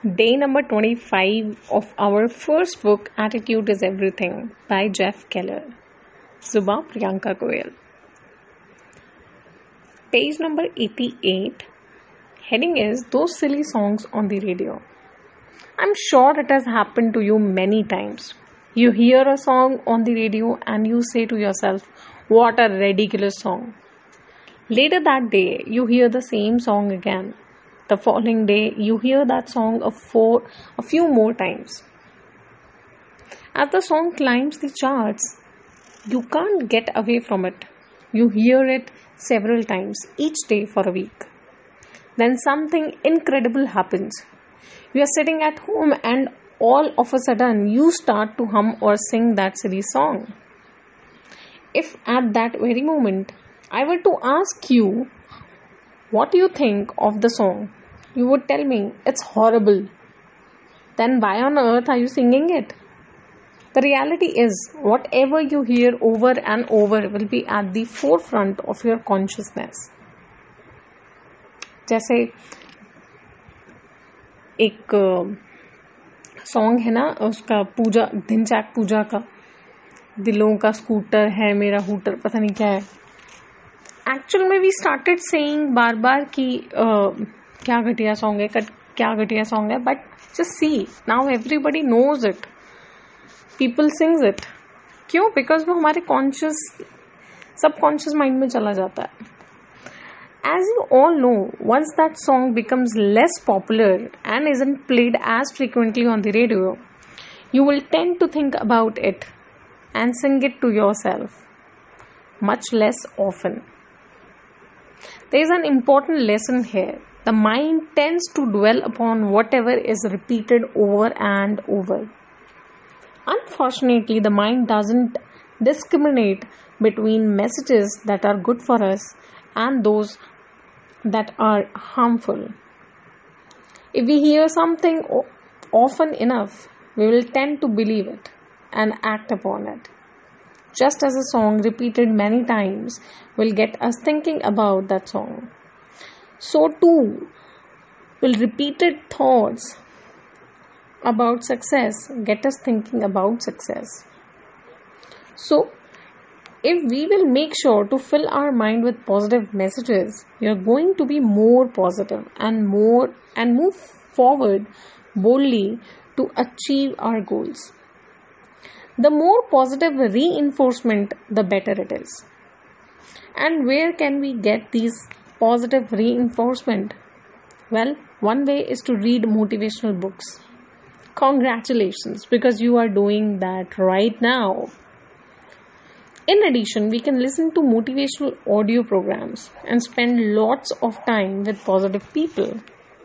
Day number 25 of our first book, Attitude is Everything, by Jeff Keller. Subha Priyanka Goyal. Page number 88. Heading is Those Silly Songs on the Radio. I'm sure it has happened to you many times. You hear a song on the radio and you say to yourself, "What a ridiculous song." Later that day, you hear the same song again. The following day, you hear that song a few more times. As the song climbs the charts, you can't get away from it. You hear it several times each day for a week. Then something incredible happens. You are sitting at home and all of a sudden you start to hum or sing that silly song. If at that very moment I were to ask you, what do you think of the song? You would tell me, it's horrible. Then why on earth are you singing it? The reality is, whatever you hear over and over will be at the forefront of your consciousness. जैसे एक song है ना, उसका पूजा ढिंचैक पूजा का, दिलों का scooter है मेरा हूटर, पता नहीं क्या है. एक्चुअल में वी स्टार्टेड सेइंग बार बार कि क्या घटिया सॉन्ग है, क्या घटिया सॉन्ग है, but just see now everybody knows it, people sings it. क्यों? बिकॉज वो हमारे सबकॉन्शियस माइंड में चला जाता है. As you all know, once that song becomes less popular and isn't played as frequently on the radio, you will tend to think about it and sing it to yourself much less often. There is an important lesson here. The mind tends to dwell upon whatever is repeated over and over. Unfortunately, the mind doesn't discriminate between messages that are good for us and those that are harmful. If we hear something often enough, we will tend to believe it and act upon it. Just as a song repeated many times will get us thinking about that song, so too will repeated thoughts about success get us thinking about success. So if we will make sure to fill our mind with positive messages, we are going to be more positive and move forward boldly to achieve our goals. The more positive reinforcement, the better it is. And where can we get these positive reinforcement? Well, one way is to read motivational books. Congratulations, because you are doing that right now. In addition, we can listen to motivational audio programs and spend lots of time with positive people.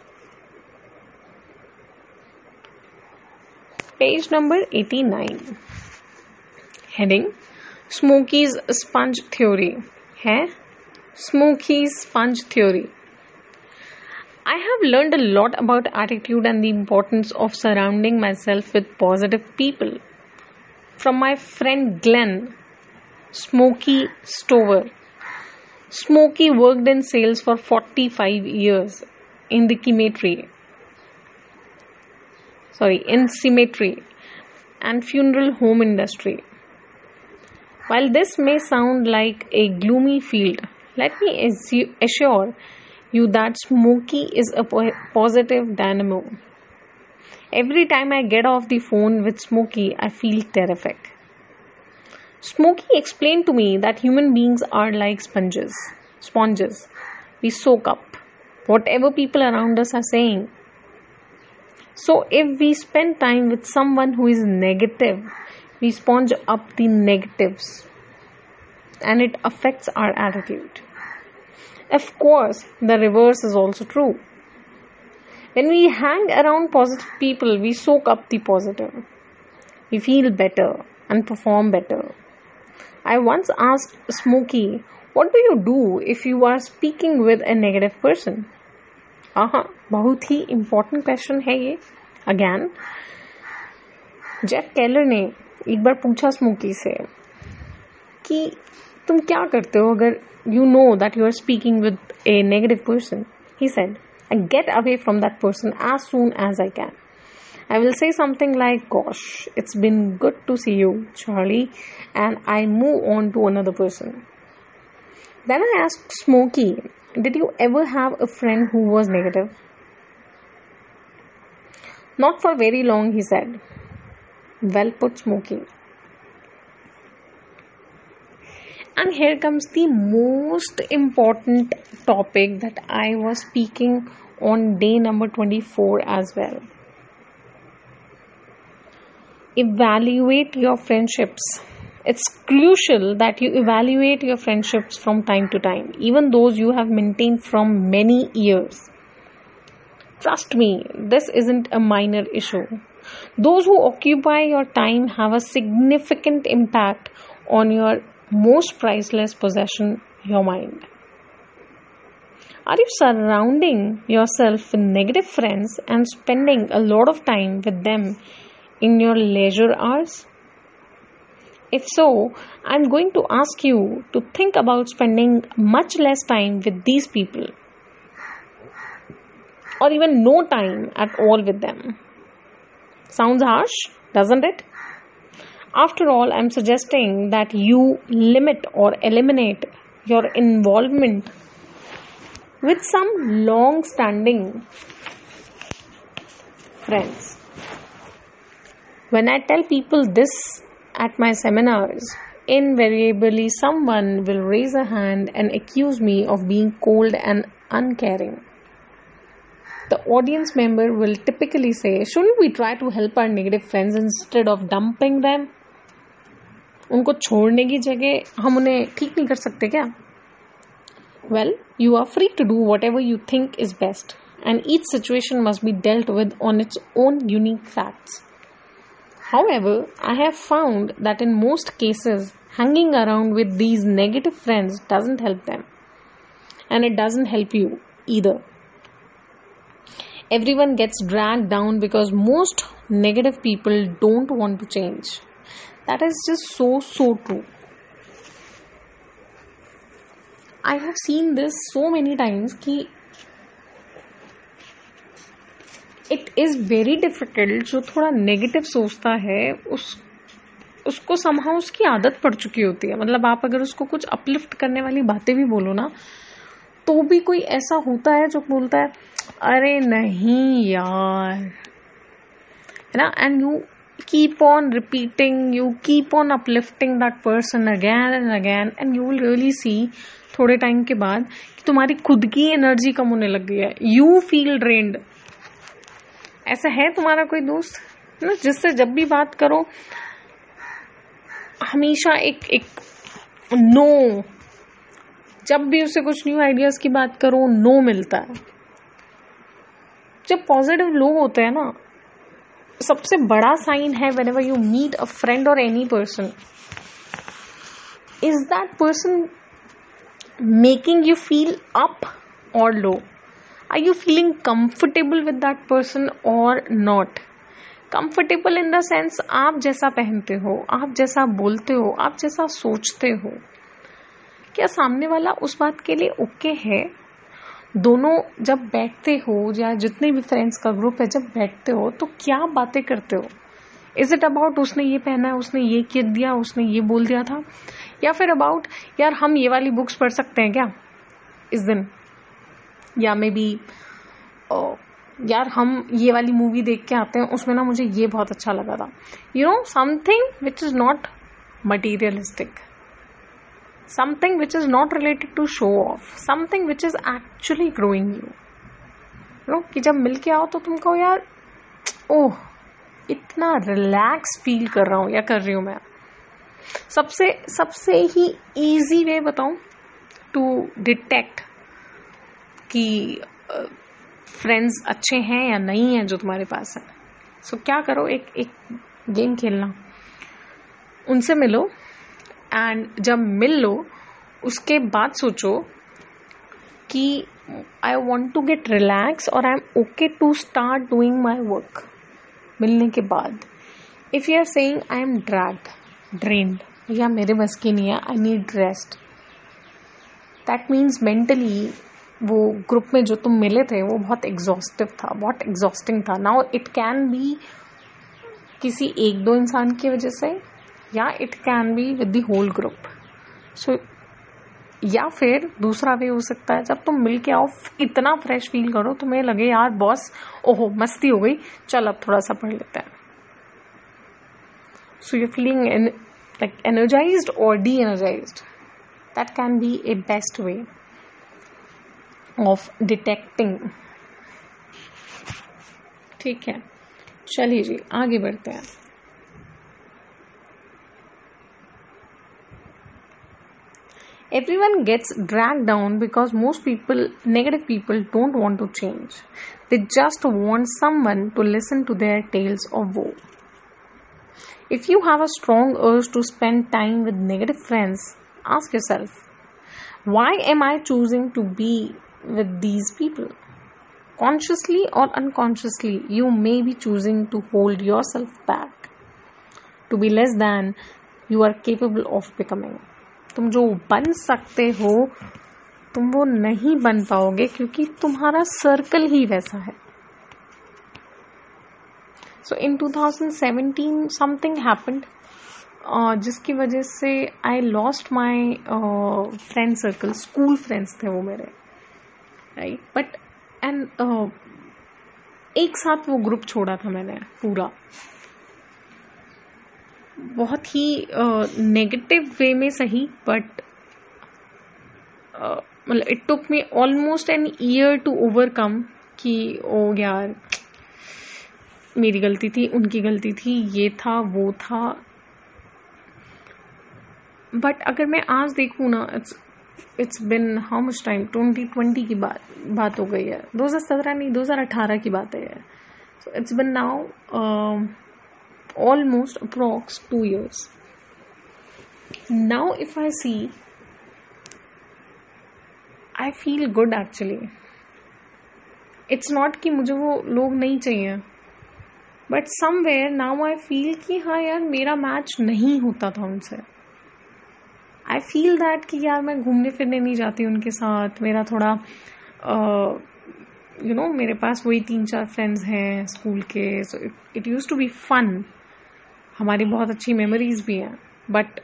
Page number 89. Heading Smokey's Sponge Theory. है Smokey's Sponge Theory. I have learned a lot about attitude and the importance of surrounding myself with positive people. From my friend Glenn, Smokey Stover. Smokey worked in sales for 45 years in cemetery and funeral home industry. While this may sound like a gloomy field, let me assure you that Smokey is a positive dynamo. Every time I get off the phone with Smokey, I feel terrific. Smokey explained to me that human beings are like sponges. We soak up whatever people around us are saying. So if we spend time with someone who is negative, we sponge up the negatives and it affects our attitude. Of course, the reverse is also true. When we hang around positive people, we soak up the positive. We feel better and perform better. I once asked Smokey, what do you do if you are speaking with a negative person? बहुत ही important question है ये. Again, Jeff Keller ने एक बार पूछा smoky से कि तुम क्या करते हो अगर you know that you are speaking with a negative person. He said, and get away from that person as soon as I can. I will say something like, "Gosh, it's been good to see you, Charlie," and I move on to another person. Then I asked Smokey, "Did you ever have a friend who was negative?" "Not for very long," he said. Well put, Smokey. And here comes the most important topic that I was speaking on day number 24 as well. Evaluate your friendships. It's crucial that you evaluate your friendships from time to time, even those you have maintained from many years. Trust me, this isn't a minor issue. Those who occupy your time have a significant impact on your most priceless possession, your mind. Are you surrounding yourself with negative friends and spending a lot of time with them in your leisure hours? If so, I'm going to ask you to think about spending much less time with these people, or even no time at all with them. Sounds harsh, doesn't it? After all, I'm suggesting that you limit or eliminate your involvement with some long-standing friends. When I tell people this at my seminars, invariably someone will raise a hand and accuse me of being cold and uncaring. The audience member will typically say, "Shouldn't we try to help our negative friends instead of dumping them?" उनको छोड़ने की जगह हम उन्हें ठीक नहीं कर सकते क्या? Well, you are free to do whatever you think is best, and each situation must be dealt with on its own unique facts. However, I have found that in most cases, hanging around with these negative friends doesn't help them, and it doesn't help you either. Everyone gets dragged down because most negative people don't want to change. That is just so true. I have seen this so many times कि it is very difficult. जो थोड़ा negative सोचता है उसको somehow उसकी आदत पड़ चुकी होती है. मतलब आप अगर उसको कुछ अपलिफ्ट करने वाली बातें भी बोलो ना, तो भी कोई ऐसा होता है जो बोलता है, "अरे नहीं यार," है ना? And you keep on repeating, you keep on uplifting that person again and again, and you will really see थोड़े टाइम के बाद कि तुम्हारी खुद की एनर्जी कम होने लग गई है. You feel drained. ऐसा है तुम्हारा कोई दोस्त ना जिससे जब भी बात करो हमेशा एक नो, जब भी उससे कुछ न्यू आइडियाज की बात करो नो मिलता है. जब पॉजिटिव लोग होते हैं ना, सबसे बड़ा साइन है whenever you meet a friend or any person, is that person making you feel up or low? Are you feeling comfortable with that person or not? Comfortable in the sense आप जैसा पहनते हो, आप जैसा बोलते हो, आप जैसा सोचते हो. क्या सामने वाला उस बात के लिए ओके है? दोनों जब बैठते हो या जितने भी फ्रेंड्स का ग्रुप है जब बैठते हो तो क्या बातें करते हो? इज इट अबाउट उसने ये पहना है, उसने ये किया दिया, उसने ये बोल दिया था, या फिर अबाउट यार हम ये वाली बुक्स पढ़ सकते हैं क्या इस दिन, या मे बी यार हम ये वाली मूवी देख के आते हैं उसमें ना मुझे ये बहुत अच्छा लगा था. You know, something which is not materialistic, something which is not related to show off, something which is actually growing you. कि जब मिल के आओ तो तुम कहो यार ओह इतना रिलैक्स फील कर रहा हूँ या कर रही हूँ मैं. सबसे ही इजी वे बताऊं टू डिटेक्ट कि फ्रेंड्स अच्छे हैं या नहीं है जो तुम्हारे पास है. सो क्या करो, एक गेम खेलना, उनसे मिलो एंड जब मिल लो उसके बाद सोचो कि I want to get relax और I am okay to start doing my work. मिलने के बाद if you are saying I am drained या मेरे बस की नहीं है, I need rest, that means mentally वो ग्रुप में जो तुम मिले थे वो बहुत एग्जॉस्टिव था, बहुत एग्जॉस्टिंग था. नाउ इट कैन बी किसी एक दो इंसान की वजह से, या it can be with the whole group. So या फिर दूसरा वे हो सकता है, जब तुम मिल के आओ इतना फ्रेश फील करो, तुम्हें लगे यार बॉस ओहो मस्ती हो गई, चल अब थोड़ा सा पढ़ लेते हैं. So you feeling like energised और de energised. That can be a best way of detecting. ठीक है, चलिए जी आगे बढ़ते हैं. Everyone gets dragged down because most people, negative people, don't want to change. They just want someone to listen to their tales of woe. If you have a strong urge to spend time with negative friends, ask yourself, why am I choosing to be with these people? Consciously or unconsciously, you may be choosing to hold yourself back, to be less than you are capable of becoming. तुम जो बन सकते हो तुम वो नहीं बन पाओगे क्योंकि तुम्हारा सर्कल ही वैसा है. सो इन 2017 समथिंग हैपेंड जिसकी वजह से I lost my friend circle. School friends थे वो मेरे, राइट. बट एंड एक साथ वो ग्रुप छोड़ा था मैंने पूरा, बहुत ही नेगेटिव वे में सही. बट मतलब it took me almost an year to overcome कि ओ यार मेरी गलती थी, उनकी गलती थी, ये था वो था. बट अगर मैं आज देखूँ ना, it's been how much time, 2020 की बात हो गई है, 2017 नहीं 2018 की बात है. So it's been now almost approx 2 years. Now if I see, I feel good actually. It's not कि मुझे वो लोग नहीं चाहिए, but somewhere now I feel कि हाँ यार मेरा मैच नहीं होता था उनसे. I feel that कि यार मैं घूमने फिरने नहीं जाती उनके साथ, मेरा थोड़ा मेरे पास वही 3-4 फ्रेंड्स हैं स्कूल के. So it used to be fun. हमारी बहुत अच्छी मेमोरीज भी हैं. बट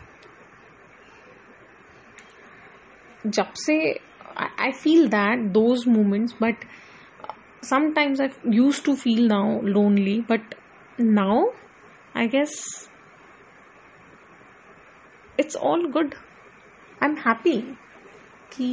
जब से I feel that those moments, but sometimes I use to feel now lonely. But now I guess it's all good. I am happy कि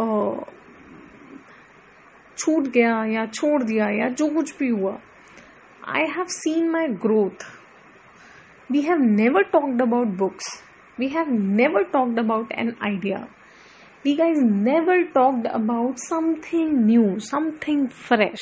छूट गया या छोड़ दिया या जो कुछ भी हुआ. I have seen my growth. We have never talked about books. We have never talked about an idea. We guys never talked about something new, something fresh.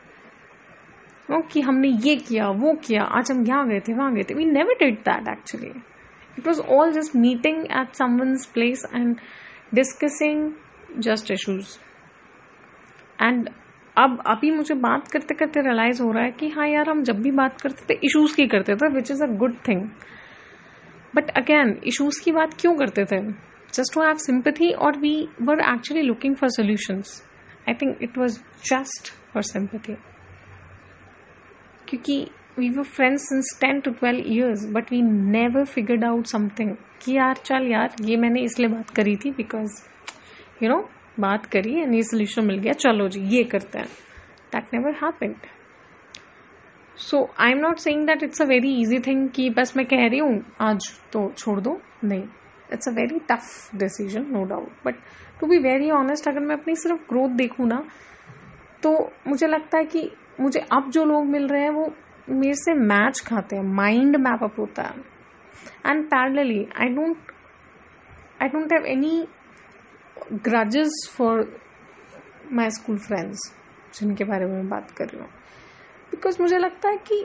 कि हमने ये किया, वो किया, आज हम यहाँ गए थे, वहाँ गए थे. We never did that actually. It was all just meeting at someone's place and discussing just issues. And अब अभी मुझे बात करते करते रियलाइज हो रहा है कि हाँ यार हम जब भी बात करते थे इश्यूज की करते थे, which is a good thing. But again issues की बात क्यों करते थे? जस्ट टू हैव सिंपैथी, और we were actually looking for solutions. I think it was just for sympathy, क्योंकि we were friends since 10 to 12 years, but we never figured out something कि यार चल यार ये मैंने इसलिए बात करी थी बिकॉज बात करी एंड ये सोल्यूशन मिल गया, चलो जी ये करते हैं. That never happened. So I am not saying that it's a very easy thing कि बस मैं कह रही हूँ आज तो छोड़ दो. नहीं, it's a very tough decision, no doubt. But to be very honest, अगर मैं अपनी सिर्फ ग्रोथ देखूँ ना, तो मुझे लगता है कि मुझे अब जो लोग मिल रहे हैं वो मेरे से मैच खाते हैं, माइंड मैप अप होता है. And parallelly I don't have any grudges for my school friends जिनके बारे में मैं बात कर रही हूँ, बिकॉज मुझे लगता है कि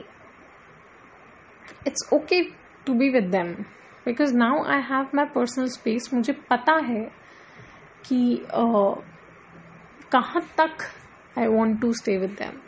it's okay to be with them, because now I have my personal space. मुझे पता है कि कहाँ तक I want to stay with them,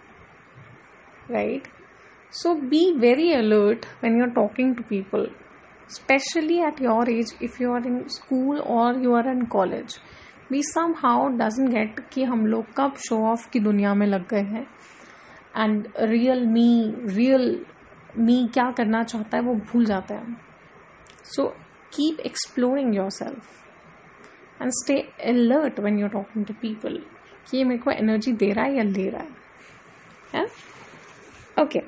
right. So be very alert when you're talking to people, especially at your age. If you are in school or you are in college, we somehow doesn't get कि हम लोग कब show off की दुनिया में लग गए हैं एंड रियल मी क्या करना चाहता है वो भूल जाते हैं. So keep exploring yourself and stay alert when you are talking to people कि ये मेरे को एनर्जी दे रहा है या ले रहा है. Okay.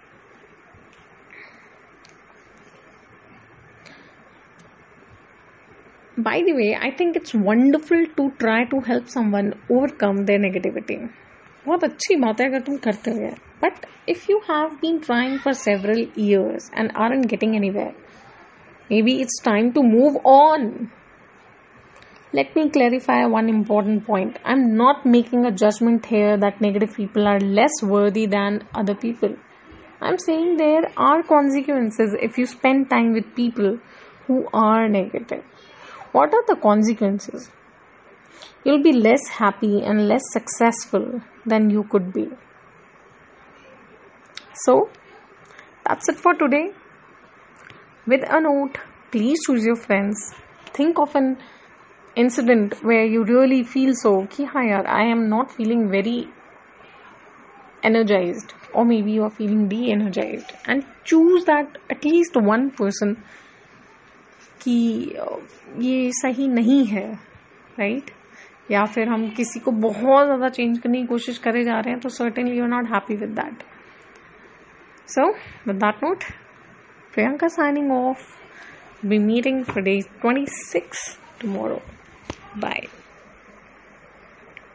By the way, I think it's wonderful to try to help someone overcome their negativity. बहुत अच्छी बात है अगर तुम करते हो. But if you have been trying for several years and aren't getting anywhere, maybe it's time to move on. Let me clarify one important point. I'm not making a judgment here that negative people are less worthy than other people. I'm saying there are consequences if you spend time with people who are negative. What are the consequences? You'll be less happy and less successful than you could be. So, that's it for today. With a note, please choose your friends. Think of an incident where you really feel so कि हाँ यार, I am not feeling very energized, or maybe you are feeling de-energized, and choose that at least one person कि ये सही नहीं है, right? या फिर हम किसी को बहुत ज़्यादा चेंज करने की कोशिश करे जा रहे हैं तो certainly you are not happy with that. So with that note, Priyanka signing off. Be meeting for day 26 tomorrow. Bye.